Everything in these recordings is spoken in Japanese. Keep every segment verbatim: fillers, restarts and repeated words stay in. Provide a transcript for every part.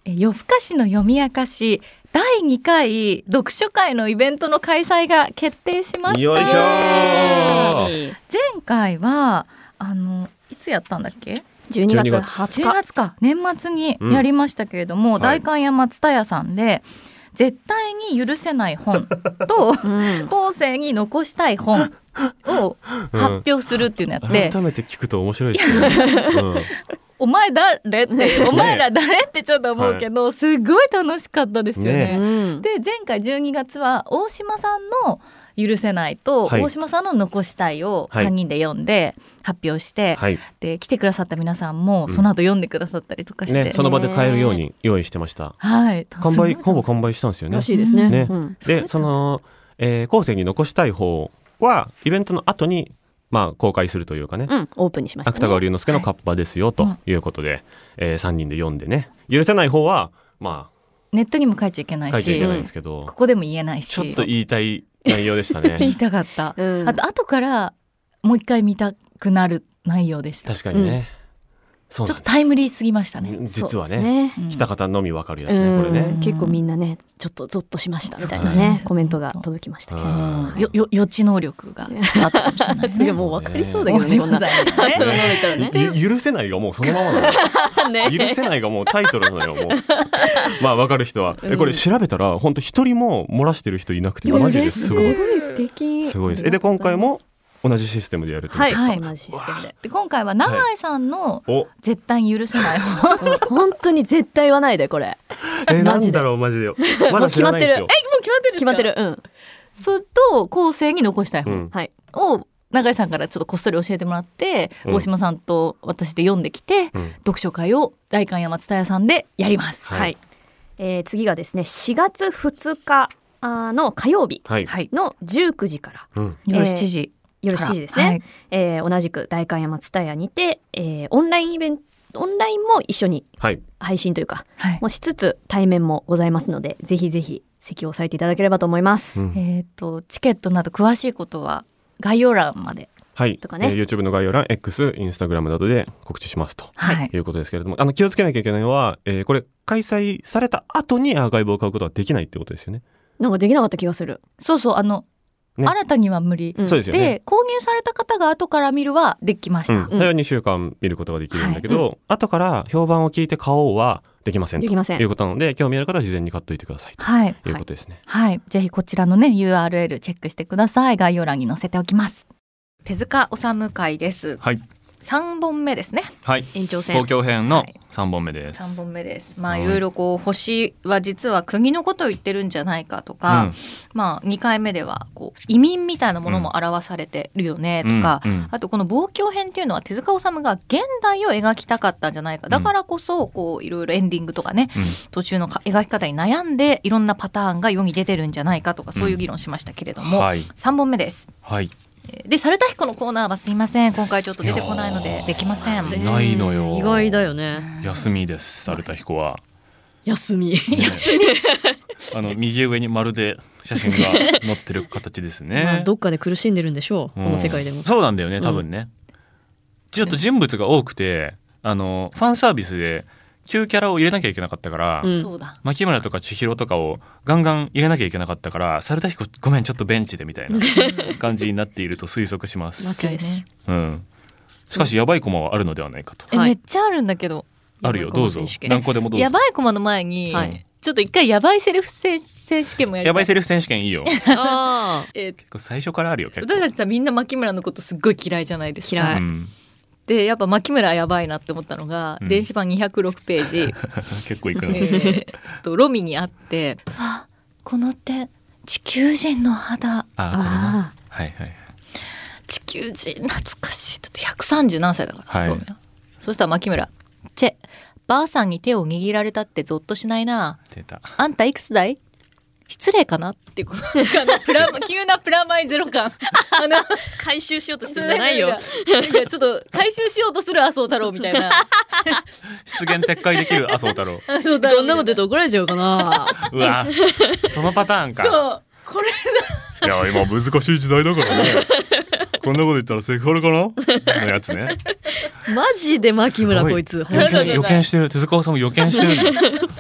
夜更かしの読み明かしだいにかい読書会のイベントの開催が決定しました。 よいしょー。 前回はあのいつやったんだっけ？ じゅうにがつはつかじゅうがつか年末にやりましたけれども、うん、代官山蔦屋さんで絶対に許せない本と、うん、後世に残したい本を発表するっていうのやって、 うん、改めて聞くと面白いですね、うんお前誰ってお前ら誰ってちょっと思うけど、はい、すごい楽しかったですよね、ね。で前回じゅうにがつは大島さんの許せないと、はい、大島さんの残したいをさんにんで読んで発表して、はい、で来てくださった皆さんもその後読んでくださったりとかして、 うんね、その場で買えるように用意してました、 はい、 完売ほぼ完売したんですよね。 らしいですね。 ね、 うん、 でその、えー、後世に残したい方はイベントの後にまあ、公開するというかね、 うん、オープンにしましたね。 芥川龍之介のカッパですよ、はい、ということで、うんえー、さんにんで読んでね、許せない方はまあネットにも書いちゃいけないし、 書いちゃいけないんですけど、うん、 ここでも言えないし、 ちょっと言いたい内容でしたね言いたかった、うん、あと後からもう一回見たくなる内容でした。 確かにね、うんちょっとタイムリーすぎましたね。 実は ね, ね来た方のみ分かるやつね、うん、これね結構みんなねちょっとゾッとしましたみたいなねコメントが届きましたけど、 うん、よよ予知能力があったかもしれない、ね、 すごいもう分かりそうだけどねこんな、ねね、許せないがもうそのままなの、ね、許せないがもうタイトルなのよもうまあ分かる人は、うん、えこれ調べたら本当一人も漏らしてる人いなくてマジですごいすごい素敵すごいです。えで今回も同じシステムでやるということですか？ はい、同じシステムで。 で今回は永井さんの絶対に許せない本、 はい、本当に絶対言わないでこれ。 えなんだろうマジでよ。まだ知らないんですよ。 えもう決まってる決まってる。うん。 それと後世に残したい本を永井さんからちょっとこっそり教えてもらって、うん、大島さんと私で読んできて、うん、読書会を代官山蔦屋さんでやります。 はい。はい、えー、次がですねしがつふつかの火曜日のじゅうくじから、 うんえー、夜しちじ。 夜しちじですね、はいえー、同じく代官山蔦屋にて、えー、オンラインイベントオンラインも一緒に配信というか、はい、もしつつ対面もございますのでぜひぜひ席を押さえていただければと思います、 うんえー、とチケットなど詳しいことは概要欄まではいとかね、 えー、YouTube の概要欄 X、Instagram などで告知しますと、はい、いうことですけれどもあの気をつけなきゃいけないのは、えー、これ開催された後にアーカイブを買うことはできないってことですよね。 なんかできなかった気がする。 そうそうあのね、新たには無理、うん、で, で購入された方が後から見るはできました、 うん、それはにしゅうかん見ることができるんだけど、はいうん、後から評判を聞いて買おうはできませんということなので興味ある方は事前に買っておいてくださいと、はい、いうことですね。 はい、はい、ぜひこちらのね ユーアールエル チェックしてください。概要欄に載せておきます。手塚治虫会です。 はいさんぼんめですね。 はい、 延長戦東京編のさんぼんめです。 さんぼんめです。まあいろいろこう星は実は国のことを言ってるんじゃないかとか、うん、まあにかいめではこう移民みたいなものも表されてるよねとか、うんうん、あとこの望郷編っていうのは手塚治虫が現代を描きたかったんじゃないか、だからこそこういろいろエンディングとかね、うん、途中の描き方に悩んでいろんなパターンが世に出てるんじゃないかとかそういう議論しましたけれども、うんはい、さんぼんめです。 はいで猿田彦のコーナーはすいません今回ちょっと出てこないのでできません。 ないのよ。 意外だよね。 休みです猿田彦は。 休み、ね、 休みあの右上にまるで写真が載ってる形ですね、 まあ、どっかで苦しんでるんでしょう、うん、この世界でも。 そうなんだよね多分ね、うん、ちょっと人物が多くてあのファンサービスで旧キャラを入れなきゃいけなかったから、うん、牧村とか千尋とかをガンガン入れなきゃいけなかったから猿田彦ごめんちょっとベンチでみたいな感じになっていると推測します間違いです、 うん、しかしやばいコマはあるのではないかと。 えめっちゃあるんだけど。 あるよどうぞ何個でもどうぞ。 やばいコマの前に、はい、ちょっと一回やばいセリフ選手権もやりたい。 やばいセリフ選手権いいよあ、えー、 結構最初からあるよ結構。 私たちさみんな牧村のことすっごい嫌いじゃないですか。 嫌い、 うんでやっぱ牧村やばいなって思ったのが、うん、電子版にひゃくろくページ結構いくな、 えー、とロミにあってあこの手地球人の肌ああこれねはいはい地球人懐かしいだってひゃくさんじゅう何歳だから、はい、ロミはそしたら牧村チェばあさんに手を握られたってゾッとしないな。 出たあんたいくつだい失礼かなっていうことプラ急なプラマイゼロ感あの回収しようとしてるんじゃないよ。 なんかちょっと回収しようとする麻生太郎みたいな出現撤回できる麻生太郎どんなこと言うと怒られちゃうかなうわそのパターンか。 そうこれいや今難しい時代だからねこんなこと言ったらセクハラかなのやつねマジで牧村こいつ予見、予見してる手塚治虫予見してる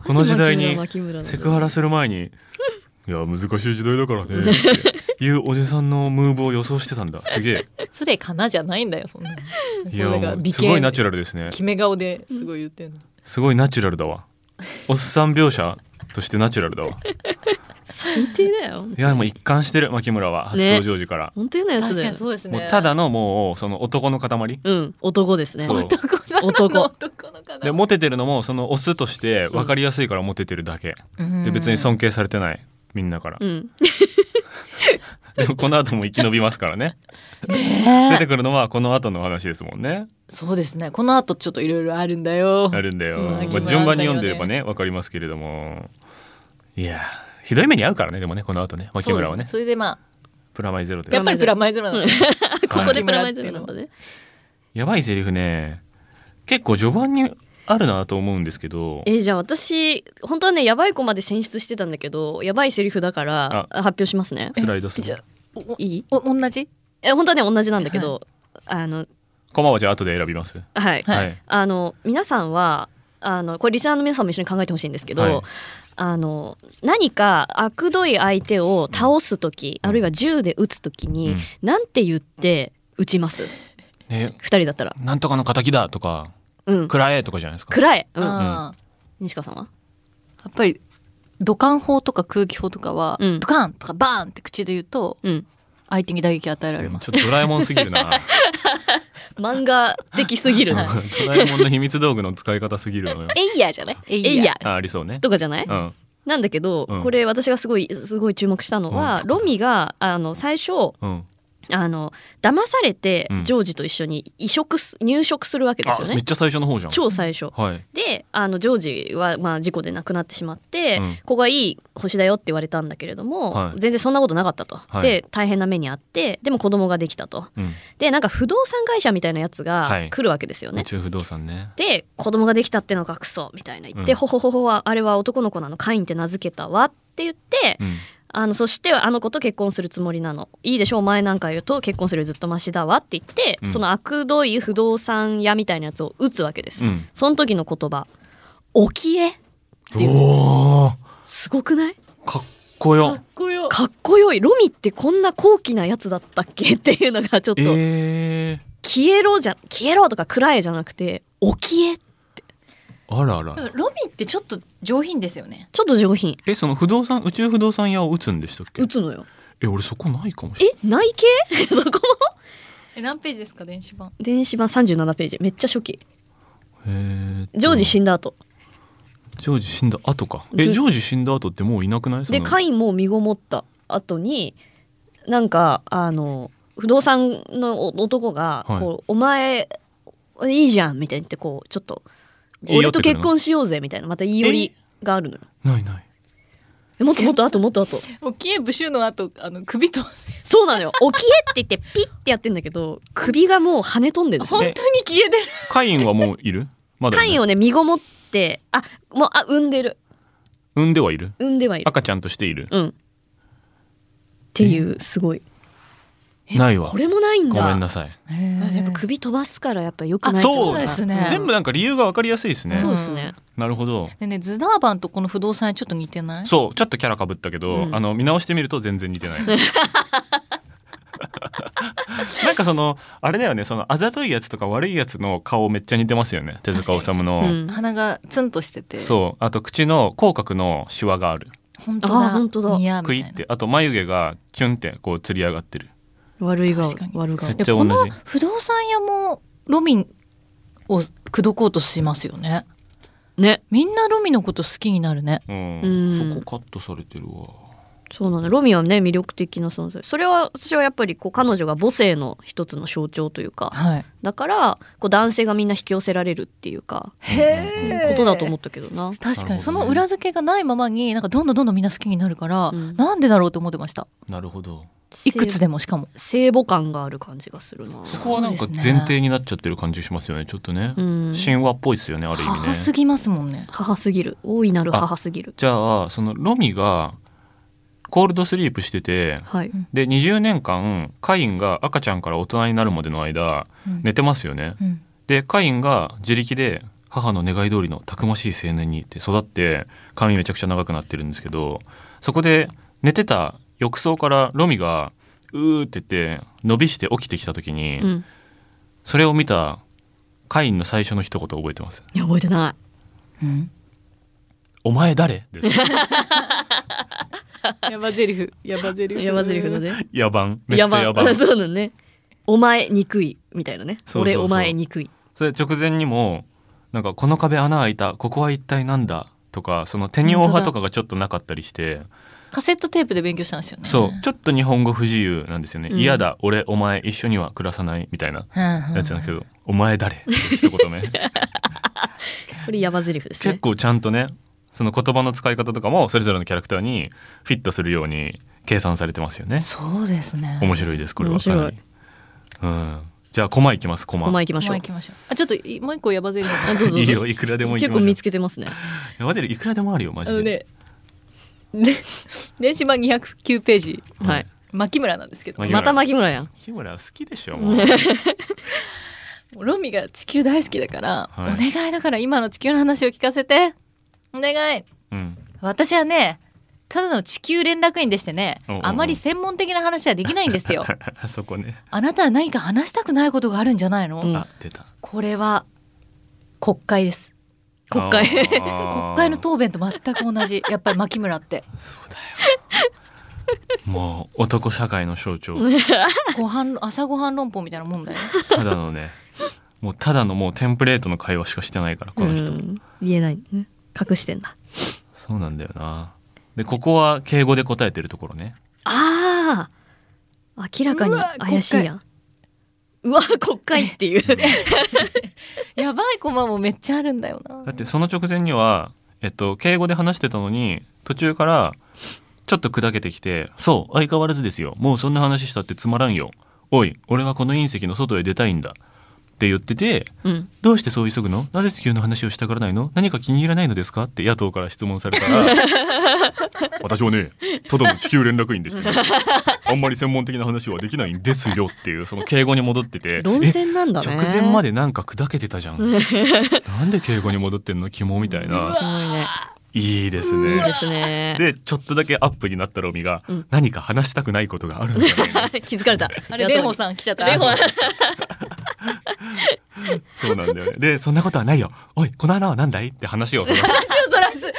この時代にセクハラする前にいや難しい時代だからねっていうおじさんのムーブを予想してたんだ。すげえ失礼かなじゃないんだよそんな。 いやすごいナチュラルですね。 決め顔ですごい言ってるの、 すごいナチュラルだわ。おっさん描写としてナチュラルだわ。 最低だよ。 いやもう一貫してる牧村は初登場時から、ね、 本当なやつだよ。 そうですね。 もうただのもうその男の塊。 うん男ですね。 男の男男の塊でモテてるのもそのオスとして分かりやすいからモテてるだけ、うん、で別に尊敬されてないみんなから、うん、でもこの後も生き延びますからね。ね出てくるのはこの後の話ですもんね。 そうですね。この後ちょっといろいろあるんだよ。 あるんだよ、まあ、順番に読んでればね分かりますけれども、いやひどい目に遭うからね。でもねこの後ね牧村はねそ, それでまあプラマイゼロでやっぱりプラマイゼロなのここでプラマイゼロなんだね。 やばいセリフね結構序盤にあるなと思うんですけど、 えー、じゃあ私本当はねやばい子まで選出してたんだけどやばいセリフだから発表しますね。 スライドする。 じゃあいいお同じえ本当はね同じなんだけど、はい、あのコマはじゃあ後で選びます。 はい、はい、あの皆さんはあのこれリスナーの皆さんも一緒に考えてほしいんですけど、はい、あの何か悪どい相手を倒すとき、うん、あるいは銃で撃つときに、うん、なんて言って撃ちます、ね、ふたりだったらなんとかの敵だとか、うん、食らえとかじゃないですか。 食らえ、うんうん、西川さんはやっぱり土管砲とか空気砲とかは、うん、ドカンとかバーンって口で言うと、うん、相手に打撃与えられます、 うん、ちょっとドラえもんすぎるな漫画的すぎるなドラえもんの秘密道具の使い方すぎるのよ。 エイヤーじゃないエイヤーあ, ありそうねとかじゃない、うん、なんだけど、うん、これ私がすごいすごい注目したのは、うん、ロミがあの最初、うんあの騙されてジョージと一緒に移植す入植するわけですよね。 めっちゃ最初の方じゃん。 超最初、うんはい、であのジョージはまあ事故で亡くなってしまって、うん、ここがいい星だよって言われたんだけれども、はい、全然そんなことなかったと、はい、で大変な目にあってでも子供ができたと、うん、でなんか不動産会社みたいなやつが来るわけですよね、はい、 宇宙不動産ね。 で子供ができたってのがクソみたいな言って、うん、ほほほほはあれは男の子なのカインって名付けたわって言って、うんあのそしてあの子と結婚するつもりなのいいでしょお前なんか言うと結婚するよりずっとマシだわって言って、うん、その悪どい不動産屋みたいなやつを打つわけです、うん、その時の言葉起きえっていうすごくない？ かっこよかっこよかっこよい。ロミってこんな高貴なやつだったっけっていうのがちょっと、 えー、 消えろじゃ消えろとか暗えじゃなくて起きえあらあら。 ロミってちょっと上品ですよね。 ちょっと上品。 えその不動産宇宙不動産屋を打つんでしたっけ？ 打つのよ。 え俺そこないかもしれない。 えない系そこもえ何ページですか電子版？ 電子版さんじゅうななページめっちゃ初期。 へジョージ死んだ後。 ジョージ死んだ後か。えジョージ死んだ後ってもういなくない？ でカインも身ごもった後になんかあの不動産の男がこう、はい、お前いいじゃんみたいに言ってこうちょっと俺と結婚しようぜみたいなまた言い寄りがあるのよ。 ないない。 えもっともっとあともっとあと。 オキエブシュの後あの首とそうなのよ。オキエって言ってピッてやってんだけど首がもう跳ね飛んでるんですよ。 本当に消えてる。 カインはもういる？まだ、ね、 カインをね身ごもってあもうあ産んでる。 産んではいる？ 産んではいる。 赤ちゃんとしている。 うん。っていうすごい。 ないわ。 これもないんだ。 ごめんなさい。 やっぱ首飛ばすからやっぱ良くない。 そうですね。 全部なんか理由が分かりやすいですね。 そうですね。 なるほど。 でねズダーバンとこの不動産屋ちょっと似てない？ そうちょっとキャラ被ったけど、うん、あの見直してみると全然似てない。なんかそのあれだよねそのあざといやつとか悪いやつの顔めっちゃ似てますよね手塚治虫の、うん、 鼻がツンとしててそうあと口の口角のシワがある。 本当だ本当だクイってあと眉毛がチュンってこうつり上がってる。 悪い顔悪顔。 めっちゃ同じ。 この不動産屋もロミンを口説こうとしますよね。 ねみんなロミのこと好きになるね。 うん、うんそこカットされてるわ。 そうなのロミはね魅力的な存在。それは私はやっぱりこう彼女が母性の一つの象徴というか、はい、だからこう男性がみんな引き寄せられるっていうかへことだと思ったけどな。 確かにその裏付けがないままになんかどんどんどんどんみんな好きになるから、うん、なんでだろうと思ってました。 なるほど。 いくつでもしかも聖母感がある感じがするな。 そこはなんか前提になっちゃってる感じしますよねちょっとね、うん、神話っぽいですよねある意味ね。 母すぎますもんね。 母すぎる大いなる母すぎる。 じゃあそのロミがコールドスリープしてて、はい、でにじゅうねんかんカインが赤ちゃんから大人になるまでの間、うん、寝てますよね、うん、でカインが自力で母の願い通りのたくましい青年にって育って髪めちゃくちゃ長くなってるんですけど、そこで寝てた浴槽からロミがうーって言って伸びして起きてきた時に、うん、それを見たカインの最初の一言覚えてます？ いや覚えてない、うん、 お前誰ですヤバゼリフヤバゼリフヤバゼリフだね。 野蛮めっちゃ野蛮そうだね。お前憎いみたいなね。そうそうそう俺お前憎い。 それ直前にもなんかこの壁穴開いたここは一体なんだとか、その手にオハとかがちょっとなかったりしてカセットテープで勉強したんですよね。 そうちょっと日本語不自由なんですよね、うん、嫌だ俺お前一緒には暮らさないみたいなやつなんですけど、うんうん、お前誰って一言目これヤバゼリフですね。 結構ちゃんとねその言葉の使い方とかもそれぞれのキャラクターにフィットするように計算されてますよね。 そうですね。 面白いですこれはかなり。うん、じゃあコマいきます。コマコマいきましょう。 あちょっともう一個ヤバゼリフいいよいくらでもいきましょう。 結構見つけてますね。 ヤバゼリフいくらでもあるよマジで。あのねで電子版にひゃくきゅうページ、 はい、 牧村なんですけど、 また牧村やん。 牧村好きでしょもうロミが地球大好きだから、はい、お願いだから今の地球の話を聞かせてお願い、うん、私はねただの地球連絡員でしてね、おうおうあまり専門的な話はできないんですよそこね。 あなたは何か話したくないことがあるんじゃないの、うん、 あ出た。これは国会です。 国会国会の答弁と全く同じ。やっぱり牧村ってそうだよもう男社会の象徴ご飯朝ごはん論法みたいなもんだよね。 ただのねもうただのもうテンプレートの会話しかしてないからこの人。 言えない、ね、隠してんだ。 そうなんだよな。でここは敬語で答えてるところね。 ああ明らかに怪しいやん。うわ国会っていうやばいコマもめっちゃあるんだよな。 だってその直前には、えっと、敬語で話してたのに途中からちょっと砕けてきて、そう相変わらずですよ、もうそんな話したってつまらんよ、おい俺はこの隕石の外へ出たいんだって言ってて、うん、どうしてそう急ぐの、なぜ地球の話をしたがらないの、何か気に入らないのですかって野党から質問されたら私はねただの地球連絡員でした、ね、あんまり専門的な話はできないんですよっていうその敬語に戻ってて、 論戦なんだね。 直前までなんか砕けてたじゃんなんで敬語に戻ってんのキモみたいな。 すごいね。 いいですね。 いいですね。 でちょっとだけアップになったロミが、うん、何か話したくないことがあるんじゃないの気づかれた。 あれレンホさん来ちゃった。レンホそうなんだよね。でそんなことはないよ、おいこの穴はなんだいって話をそらす話をそらす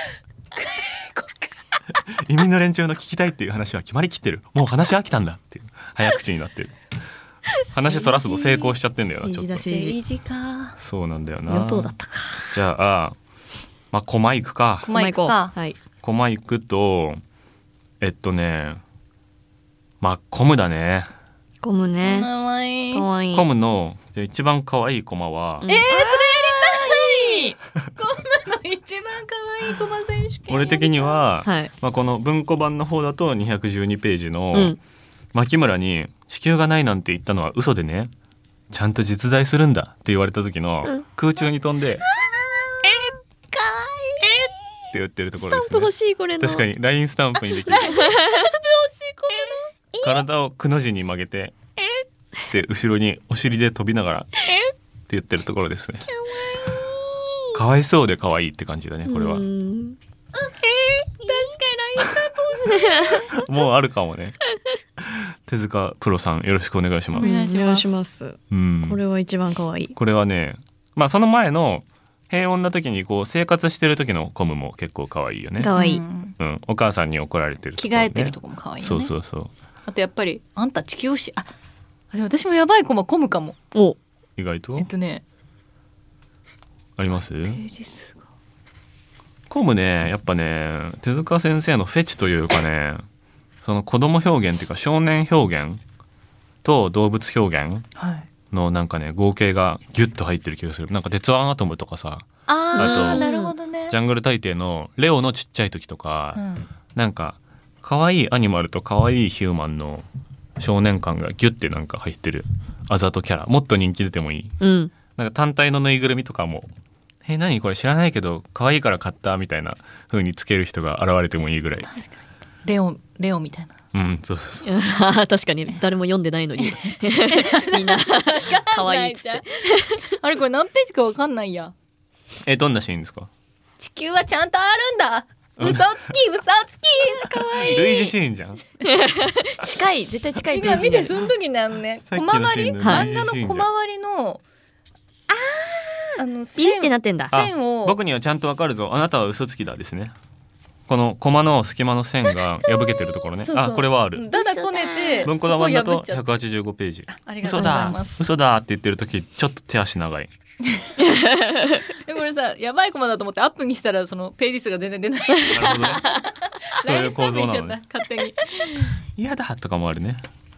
移民の連中の聞きたいっていう話は決まりきってる、もう話飽きたんだっていう早口になってる話そらすの成功しちゃってんだよな。ちょっと政治か。 そうなんだよな。 与党だったか。 じゃあまあコマいくか。 コマいくか。 はい。 コマいくとえっとねまあコムだね。 コムね。 かわいい。 かわいい。 コムの一番可愛いコマは、 うん、えー、それやりたいコムの一番可愛いコマ選手権。 俺的には、 はい、 まあ、この文庫版の方だとにひゃくじゅうにページの、うん、牧村に地球がないなんて言ったのは嘘でね、ちゃんと実在するんだって言われた時の、うん、空中に飛んで、えー、かわいいって言ってるところですね。 スタンプ欲しいこれの。 確かに ライン スタンプにできる。 スタンプ欲しいこれの。体をくの字に曲げて、で後ろにお尻で飛びながらって言ってるところですね。かわいい。 かわいそうでかわいいって感じだねこれは。うん、えー、確かに ライン スタンプ欲しいもうあるかもね。手塚プロさんよろしくお願いします。 お願いします。うん、これは一番かわいい。 これはね、まあその前の平穏な時にこう生活してる時のコムも結構可愛いよね。 可愛い。 うん、お母さんに怒られてるところ、ね、 着替えてるとこも可愛いよね。 そうそうそう。 あとやっぱりあんた地球押し、あ、でも私もやばいコマコムかも。 お、 意外と。 えっとね。 あります？ ページ数が。 コムね、やっぱね、手塚先生のフェチというかね、その子供表現っていうか少年表現と動物表現のなんかね合計がギュッと入ってる気がする。なんか鉄腕アトムとかさ、 あ, あとなるほどね。 ジャングル大帝のレオのちっちゃい時とか、うん、なんか可愛いアニマルと可愛いヒューマンの少年感がギュッてなんか入ってるあざとキャラ、もっと人気出てもいい、 うん、 なんか単体のぬいぐるみとかもえ何これ知らないけど可愛いから買ったみたいな風につける人が現れてもいいぐらい。 確かにレオレオみたいな。 うんそうそうそう確かに誰も読んでないのにみんな可愛いっつってあれこれ何ページか分かんないや。 えどんなシーンですか？ 地球はちゃんとあるんだ。嘘つき嘘つきかわいい。 類似シーンじゃん。 近い絶対近いページ今見てその時にあのね小回り漫画の小回りのああのピリってなってんだ。 線を僕にはちゃんとわかるぞあなたは嘘つきだですね。このコマの隙間の線が破けてるところね。 そうそうあこれはある。 だだこねて文庫の版だとひゃくはちじゅうごページ。 ありがとうございます。 嘘だ嘘だって言ってる時ちょっと手足長い。 でこれさやばいコマだと思ってアップにしたらそのページ数が全然出ない。なるほどね。そういう構造なのね。 勝手に嫌だとかもあるね。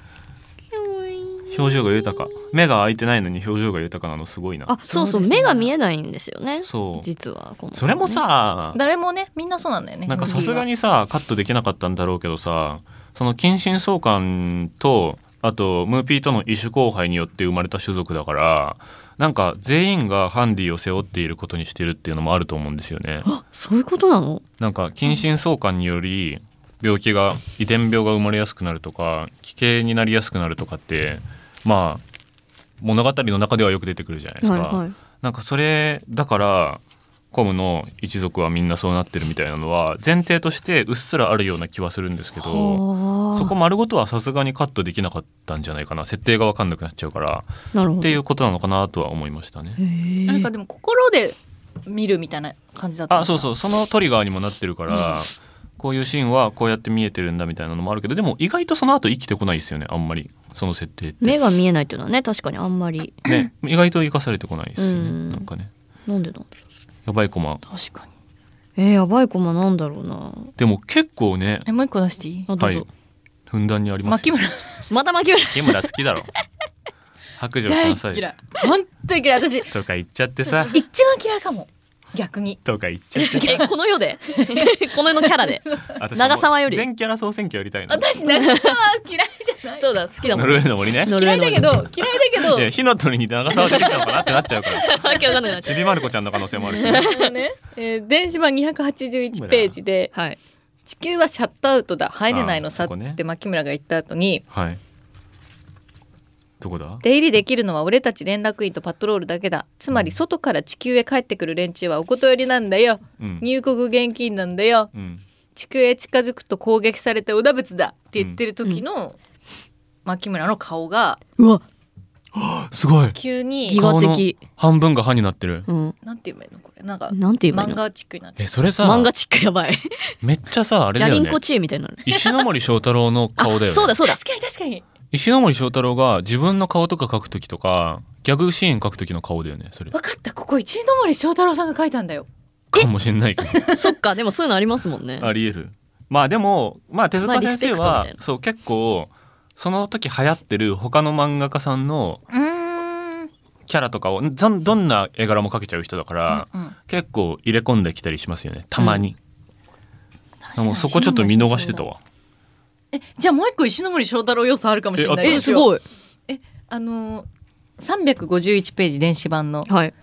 表情が豊か。目が開いてないのに表情が豊かなのすごいな。 あそうそう、目が見えないんですよね。 そう実はこの、ね、 それもさ誰もねみんなそうなんだよね。 なんかさすがにさカットできなかったんだろうけどさその近親相関とあとムーピーとの異種交配によって生まれた種族だからなんか全員がハンディを背負っていることにしてるっていうのもあると思うんですよね。 あそういうことなの？ なんか近親相関により病気が遺伝病が生まれやすくなるとか奇形になりやすくなるとかってまあ物語の中ではよく出てくるじゃないですか、はいはい、なんかそれだからコムの一族はみんなそうなってるみたいなのは前提としてうっすらあるような気はするんですけどそこ丸ごとはさすがにカットできなかったんじゃないかな。設定が分かんなくなっちゃうからっていうことなのかなとは思いましたね。 なんかでも心で見るみたいな感じだった。 あそうそうそのトリガーにもなってるから、うん、こういうシーンはこうやって見えてるんだみたいなのもあるけどでも意外とその後生きてこないですよねあんまりその設定って目が見えないっていうのはね確かにあんまりね意外と生かされてこないですよね。なんかねなんでなんだろうやばいコマ確かにえー、やばいコマなんだろうな。 でも結構ねえもう一個出していい？ あどうぞ、 はい、ふんだんにありますよ。 牧村また牧村牧村好きだろ白状しなさい。 大嫌い本当に嫌い私とか言っちゃってさ一番嫌いかも逆にとか言っちゃってさえこの世でこの世のキャラで長澤より全キャラ総選挙やりたいの。 私長澤嫌いじゃないそうだ好きだもん。 ノルウェーの森ね嫌いだけど嫌いだけどいや火の鳥に長澤出てきたのかなってなっちゃうからわけわかんないなっちゃうちびまる子ちゃんの可能性もあるし、 ねえー、電子版にひゃくはちじゅういちページで、はい、地球はシャットアウトだ入れないのさって牧村が言った後に、 はい、どこだ？ 出入りできるのは俺たち連絡員とパトロールだけだ。つまり外から地球へ帰ってくる連中はお断りなんだよ、うん、入国厳禁なんだよ、うん、地球へ近づくと攻撃されておだぶつだって言ってる時の、うん、牧村の顔がうわすごい急にギガ的半分が歯になってる、 うん、なんて言えばいいのこれなんかなんて言えばいいの漫画チックになってる。 えそれさ漫画チックやばいめっちゃさあれだよねジャリンコチエみたいになる石ノ森章太郎の顔だよねそうだそうだ確かに確かに石ノ森章太郎が自分の顔とか描くときとかギャグシーン描くときの顔だよねそれ。 分かったここ石ノ森章太郎さんが描いたんだよかもしんないけどそっかでもそういうのありますもんね。 ありえる。まあでもまあ手塚先生は、まあ、そう結構その時流行ってる他の漫画家さんのキャラとかをどんな絵柄も描けちゃう人だから、うんうん、結構入れ込んできたりしますよねたまに、うん、でもそこちょっと見逃してたわ。 えじゃあもう一個石ノ森章太郎要素あるかもしれない。 えすごい。 えあのー、さんびゃくごじゅういちページ電子版の、 はい、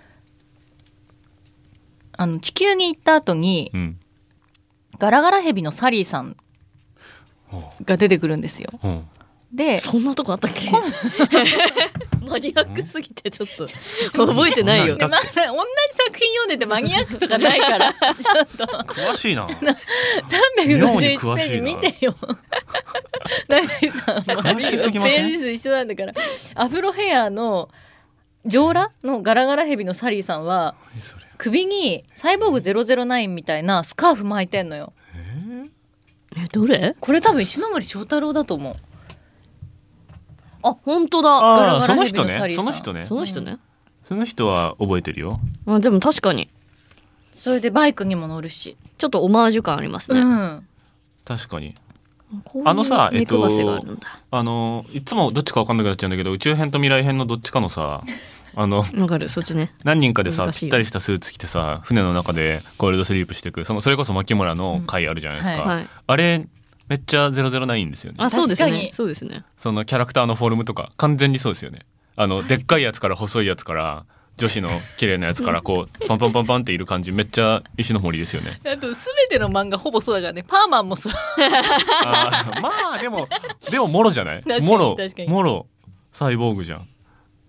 あの地球に行った後に、うん、ガラガラヘビのサリーさんが出てくるんですよ、うん、でそんなとこあったっけマニアックすぎてちょっと覚えてないよ。 まあ、同じ作品読んでてマニアックとかないからちょっと詳しいな。さんびゃくごじゅういちページ見てよ。永井さんもページ数一緒なんだから。アフロヘアの上裸のガラガラヘビのサリーさんは首にサイボーグゼロゼロナインみたいなスカーフ巻いてんのよ。 えどれ？ これ多分石ノ森章太郎だと思う。 あ本当だ。 ガラガラその人ねその人ねその人ね、うん、 その人は覚えてるよ。 あでも確かにそれでバイクにも乗るしちょっとオマージュ感ありますね、うん、 確かに。あのさえっとあのいつもどっちか分かんなくなっちゃうんだけど宇宙編と未来編のどっちかのさあの分かるそっちね何人かでさぴったりしたスーツ着てさ船の中でコールドスリープしていくそのそれこそ牧村の回あるじゃないですか、うんはい、あれめっちゃゼロゼロナインですよね。 あそうですねそうですね。 そのキャラクターのフォルムとか完全にそうですよね。あのでっかいやつから細いやつから女子の綺麗なやつからこうパンパンパンパンっている感じめっちゃ石ノ森ですよね。 あと全ての漫画ほぼそうだからね。パーマンもそうあまあでもでもモロじゃないモロモロサイボーグじゃん。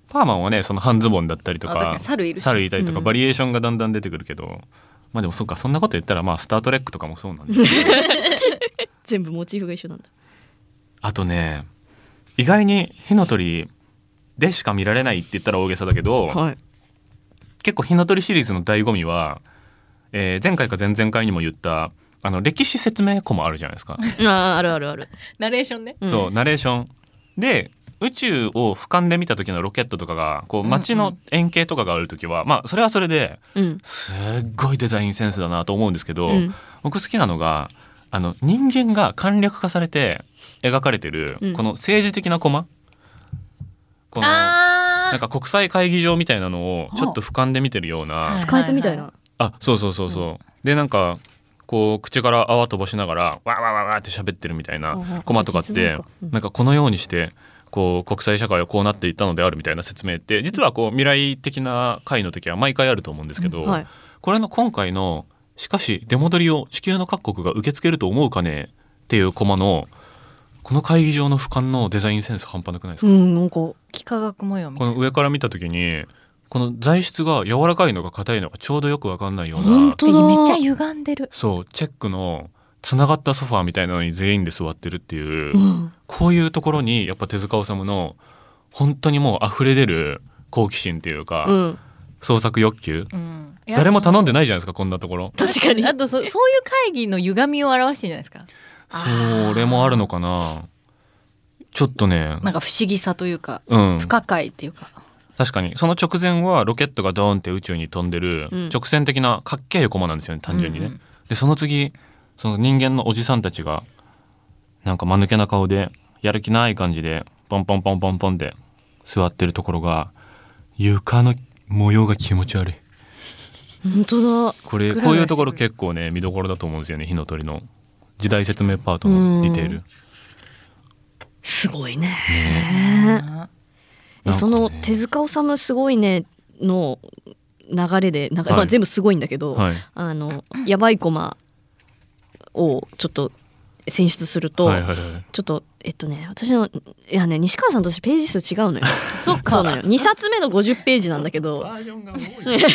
パーマンはねその半ズボンだったりとか、 か猿いるし猿いたりとか、バリエーションがだんだん出てくるけど、うん、まあでもそうか、そんなこと言ったらまあスタートレックとかもそうなんですけど全部モチーフが一緒なんだ。 あとね、意外に火の鳥でしか見られないって言ったら大げさだけど、はい、結構火の鳥シリーズの醍醐味は、えー、前回か前々回にも言ったあの歴史説明コマあるじゃないですかあ, あるあるあるナレーションね、 そう、うん、ナレーションで宇宙を俯瞰で見た時のロケットとかがこう街の円形とかがある時は、うんうん、まあそれはそれですっごいデザインセンスだなと思うんですけど、うん、僕好きなのがあの人間が簡略化されて描かれてるこの政治的なコマ、うん、このなんか国際会議場みたいなのをちょっと俯瞰で見てるような、 スカイプみたいな、 あ、そうそうそうそう、うん、でなんかこう口から泡飛ばしながらわーわーわーわーって喋ってるみたいなコマとかって、なんかこのようにしてこう国際社会はこうなっていったのであるみたいな説明って実はこう未来的な回の時は毎回あると思うんですけど、うん、はい、これの今回のしかし出戻りを地球の各国が受け付けると思うかねっていうコマのこの会議場の俯瞰のデザインセンス半端なくないですか？ うん、なんか幾何学模様みたいな。 この上から見た時にこの材質が柔らかいのか硬いのかちょうどよく分かんないような、 本当だ、 めっちゃ歪んでる。 そう、チェックのつながったソファーみたいなのに全員で座ってるっていう、うん、こういうところにやっぱ手塚治虫の本当にもう溢れ出る好奇心っていうか、うん、創作欲求、うん、誰も頼んでないじゃないですかこんなところ。 確かに。 あと そ, そういう会議の歪みを表してるじゃないですか。 それもあるのかな。ちょっとね、 なんか不思議さというか、うん、不可解っていうか。 確かにその直前はロケットがドーンって宇宙に飛んでる直線的なかっけえコマなんですよね、単純にね、うんうん、でその次その人間のおじさんたちがなんか間抜けな顔でやる気ない感じでポンポンポンポンポンって座ってるところが床の模様が気持ち悪い。 本当だ。 これこういうところ結構ね見どころだと思うんですよね。火の鳥の時代説明パートのディテールすごい ね, ねその手塚治虫すごいねの流れでなんか、はい、まあ、全部すごいんだけど、はい、あのやばいコマをちょっと選出すると、はいはいはい、ちょっとえっとね私のいやね西川さんと私ページ数違うのよそっか、 そうなのよ。にさつめのごじゅっページなんだけどバージョンが多い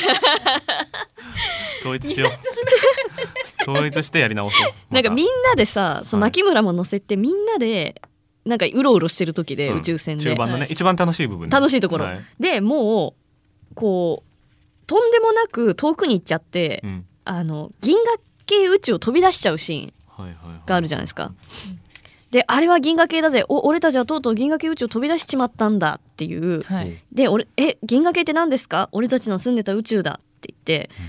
統一しよう統一してやり直そう、 ま、なんかみんなでさその牧村も乗せて、はい、みんなでなんかうろうろしてる時で、うん、宇宙船で中盤のね、はい、一番楽しい部分、ね、 楽しいところ、はい、でもうこうとんでもなく遠くに行っちゃって、うん、あの銀河系宇宙を飛び出しちゃうシーンがあるじゃないですか、はいはいはい、であれは銀河系だぜ、お俺たちはとうとう銀河系宇宙を飛び出しちまったんだっていう、はい、で俺え銀河系って何ですか、俺たちの住んでた宇宙だって言って、うん、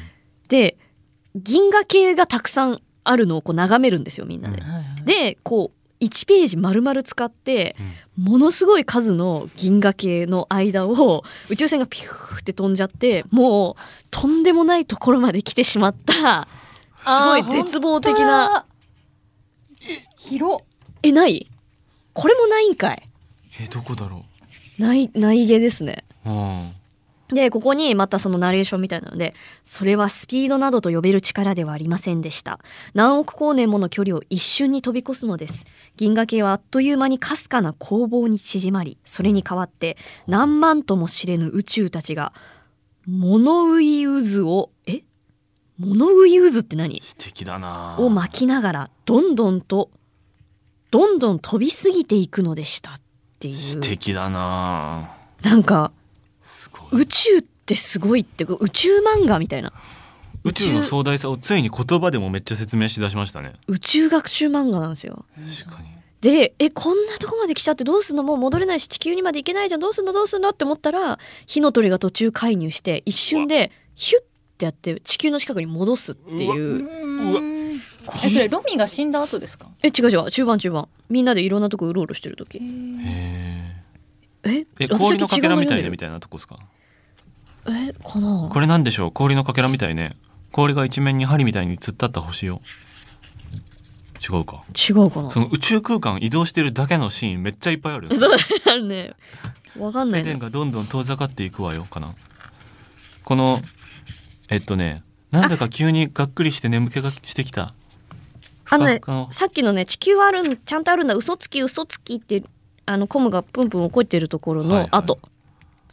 で銀河系がたくさんあるのをこう眺めるんですよみんなで、うんはいはい、でこういちページ丸々使って、うん、ものすごい数の銀河系の間を宇宙船がピューって飛んじゃって、もうとんでもないところまで来てしまったすごい絶望的な。 広えないこれもないんかい。 えどこだろう。ないないげですね。 うん、 でここにまたそのナレーションみたいなので、それはスピードなどと呼べる力ではありませんでした。何億光年もの距離を一瞬に飛び越すのです。銀河系はあっという間にかすかな攻防に縮まり、それに代わって何万とも知れぬ宇宙たちが物ウイ渦をえ物ウイ渦って何素敵だなを巻きながらどんどんとどんどん飛び過ぎていくのでしたっていう。 素敵だな。 なんか宇宙ってすごいって、宇宙漫画みたいな。 宇宙の壮大さをついに言葉でもめっちゃ説明しだしましたね。 宇宙学習漫画なんですよ。 確かに。 でえこんなとこまで来ちゃってどうすんの、もう戻れないし地球にまで行けないじゃん、どうすんのどうすんのって思ったら火の鳥が途中介入して一瞬でヒュッってやって地球の近くに戻すっていう。うわうわえそれロミが死んだ後ですか。 え違う違う中盤中盤みんなでいろんなとこうろうろしてる時。 へええ氷のかけらみたいなみたいなとこですか。 えかな。 これなんでしょう。氷のかけらみたいね。氷が一面に針みたいに突っ立った星を。違うか違うかな。 その宇宙空間移動してるだけのシーンめっちゃいっぱいある。 そうあるね。わかんない、ね、 エデンがどんどん遠ざかっていくわよかな。このえっとねなんだか急にがっくりして眠気がしてきた。 あのねさっきのね地球はあるんちゃんとあるんだ嘘つき嘘つきってあのコムがプンプン怒ってるところの後、はいはい、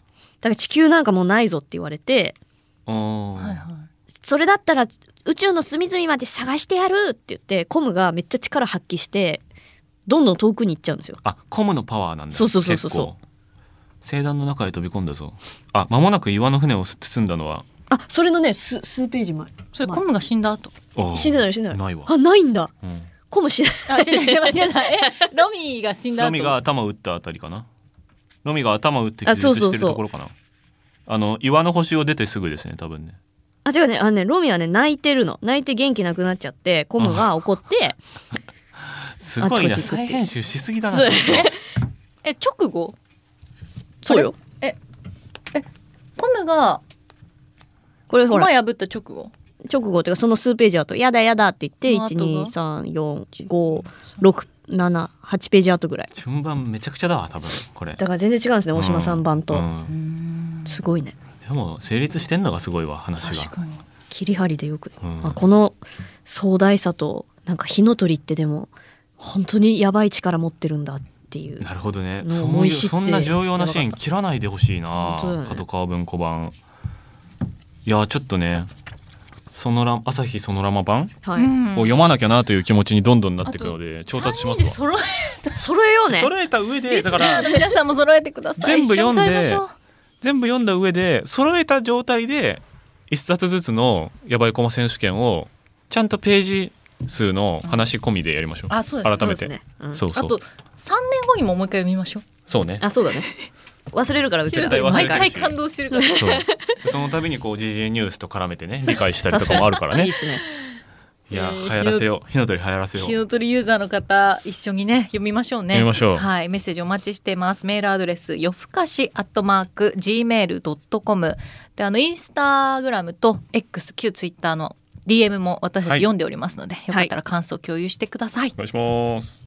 から地球なんかもうないぞって言われて、 はいはい、 それだったら宇宙の隅々まで探してやるって言ってコムがめっちゃ力発揮してどんどん遠くに行っちゃうんですよ。 あ、コムのパワーなんだ。 そうそうそうそう星団の中へ飛び込んだぞ。あ、間もなく岩の船を包んだのは、 あ、それのね数数ページ前、 それコムが死んだ後。 死んでない死んでない。 ないわ。 あ、ないんだ、 うん、 コム死んない。あ、違う違う違う違う。え、ロミーが死んだ後。 ロミが頭打ったあたりかな。ロミが頭打って気絶してるところかな。あ、そうそうそう、あの岩の星を出てすぐですね、多分ね。 あ、違うね、あのね、ロミはね泣いてるの。泣いて元気なくなっちゃってコムが怒ってすごいな、再編集しすぎだな。 え、直後？ そうよ。 え、え、コムがこれほらコマ破った直後？ 直後っていうかその数ページ後、やだやだって言っていちにさんよんごろくななはちページ後ぐらい。 順番めちゃくちゃだわ多分これ。 だから全然違うんですね、大島さん版と、 うん、 すごいね。 でも成立してんのがすごいわ、話が。 確かに切り張りでよく、 うん、 あ、この壮大さとなんか火の鳥ってでも本当にやばい力持ってるんだっていう。 なるほどね。そういうそんな重要なシーン切らないでほしいな、ね、角川文庫版。いやちょっとね、ソノラ朝日ソノラマ版、はい、を読まなきゃなという気持ちにどんどんなっていくので調達しますわ。 揃え揃えようね。 揃えた上でだから皆さんも揃えてください。 全部読んで全部読んだ上で揃えた状態で一冊ずつのやばいコマ選手権をちゃんとページ数の話込みでやりましょう。 あ、そうですね、 改めて。 そうですね、うん、 そうそう。あとさんねんごにももう一回読みましょう。 そうね。 あ、そうだね。忘れるからうちら毎回感動してるから。 そう。その度にこう ジージー ニュースと絡めてね理解したりとかもあるからね。 いいですね。 いや、えー、流行らせよう。火の鳥流行らせよう。 火の鳥ユーザーの方一緒にね読みましょうね。 読みましょう。 はい、メッセージお待ちしてます。メールアドレス夜ふかしアットマーク ジーメールドットコム で、あのインスタグラムと X 旧ツイッターの ディーエム も私たち読んでおりますので、はい、よかったら感想共有してください。 お願いします。